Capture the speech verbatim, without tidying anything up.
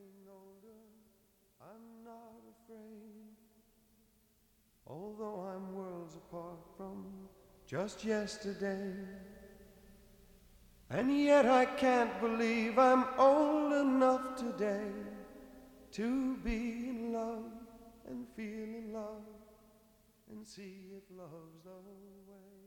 getting older, I'm not afraid. Although I'm worlds apart from just yesterday. And yet I can't believe I'm old enough today to be in love and feel in love and see if love's the way.